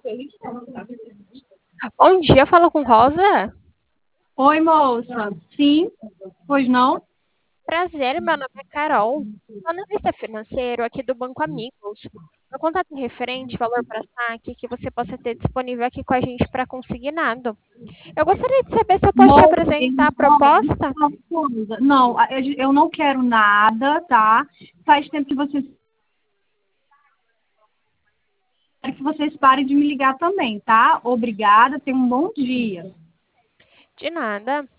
Bom dia, falo com Rosa. Oi, moça. Sim, pois não? Prazer, meu nome é Carol. Sou analista financeiro aqui do Banco Amigos. Meu contato é referente, valor para saque, que você possa ter disponível aqui com a gente para consignado. Eu gostaria de saber se eu posso te Moça, apresentar a não, proposta. uma coisa. Não, eu não quero nada, tá? Faz tempo que vocês quero que vocês parem de me ligar também, tá? Obrigada, tenha um bom dia. De nada.